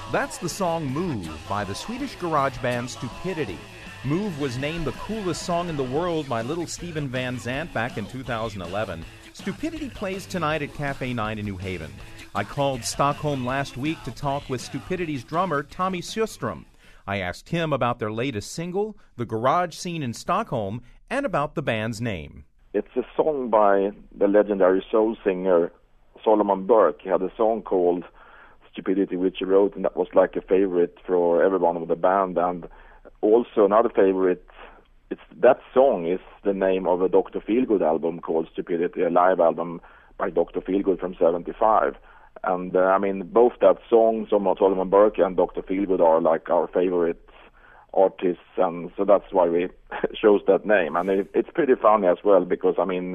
That's the song Move by the Swedish garage band Stupidity. Move was named the coolest song in the world by little Steven Van Zandt back in 2011. Stupidity plays tonight at Cafe 9 in New Haven. I called Stockholm last week to talk with Stupidity's drummer, Tommy Sjöström. I asked him about their latest single, the garage scene in Stockholm, and about the band's name. It's a song by the legendary soul singer Solomon Burke. He had a song called Stupidity, which he wrote, and that was like a favorite for everyone of the band. And also another favorite, that song is the name of a Dr. Feelgood album called Stupidity, a live album by Dr. Feelgood from 1975. And both that song, Solomon Burke and Dr. Feelgood, are like our favorite artists, and so that's why we chose that name. And it's pretty funny as well, because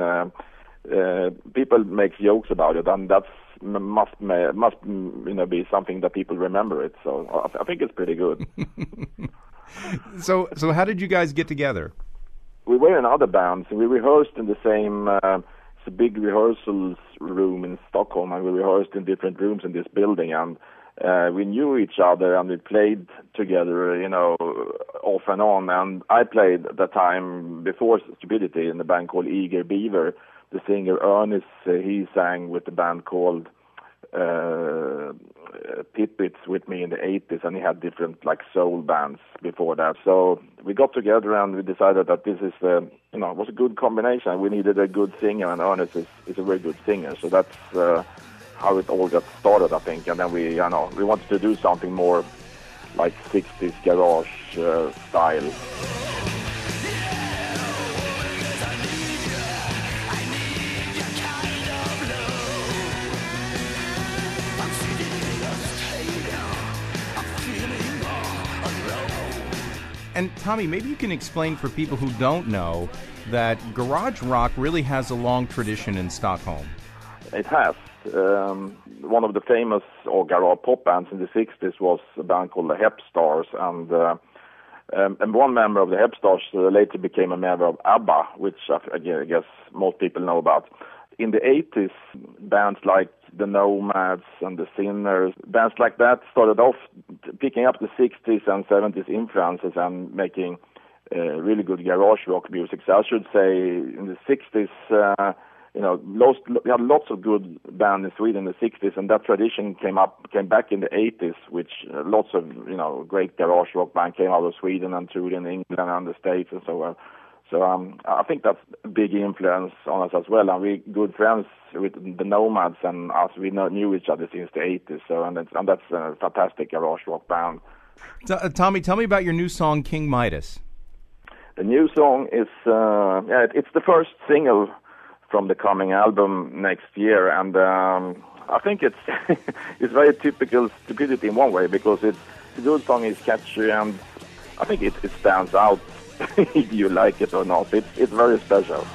people make jokes about it, and that's must be something that people remember it. So I think it's pretty good. So how did you guys get together? We were in other bands. We rehearsed in the same. It's a big rehearsals room in Stockholm, and we rehearsed in different rooms in this building, and we knew each other, and we played together, off and on. And I played at the time before Stupidity in the band called Eager Beaver. The singer Ernest, he sang with the band called Pit-Pits with me in the 80s, and he had different soul bands before that. So we got together and we decided that this is was a good combination. We needed a good singer, and Ernest is a very good singer. So that's how it all got started, I think. And then we wanted to do something more like 60s garage style. And Tommy, maybe you can explain for people who don't know that garage rock really has a long tradition in Stockholm. It has. One of the famous garage pop bands in the 60s was a band called the Hep Stars, and one member of the Hep Stars later became a member of ABBA, which I guess most people know about. In the 80s, bands like the Nomads and the Sinners, bands like that started off picking up the 60s and 70s influences and making really good garage rock music. So I should say in the 60s, we had lots of good bands in Sweden in the 60s, and that tradition came back in the 80s, which lots of, great garage rock band came out of Sweden and toured in England and the States and so on. So I think that's a big influence on us as well, and we're good friends with the Nomads and us. We knew each other since the 80s, and that's a fantastic garage rock band. Tommy, tell me about your new song, King Midas. The new song is, it's the first single from the coming album next year, and I think it's it's very typical Stupidity in one way, because the good song is catchy, and I think it stands out. If you like it or not, it's very special.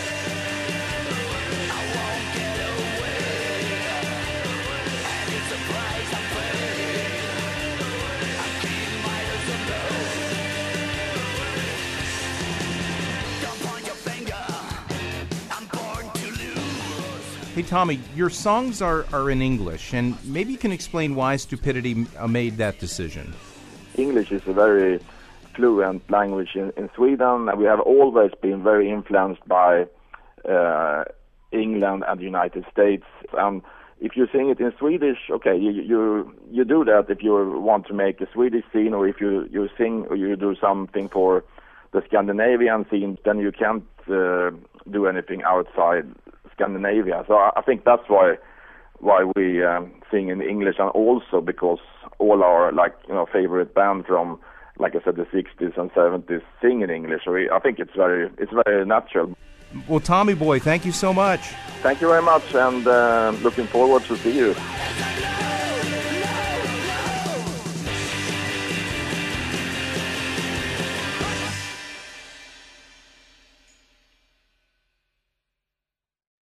Hey Tommy, your songs are in English, and maybe you can explain why Stupidity made that decision. English is a very fluent language in Sweden, and we have always been very influenced by England and the United States. And if you sing it in Swedish, okay, you do that if you want to make a Swedish scene, or if you sing or you do something for the Scandinavian scene, then you can't do anything outside Scandinavia. So I think that's why we sing in English, and also because all our favorite band from, like I said, the 60s and 70s sing in English. So I think it's very natural. Well, Tommy boy, thank you so much. Thank you very much, and looking forward to see you.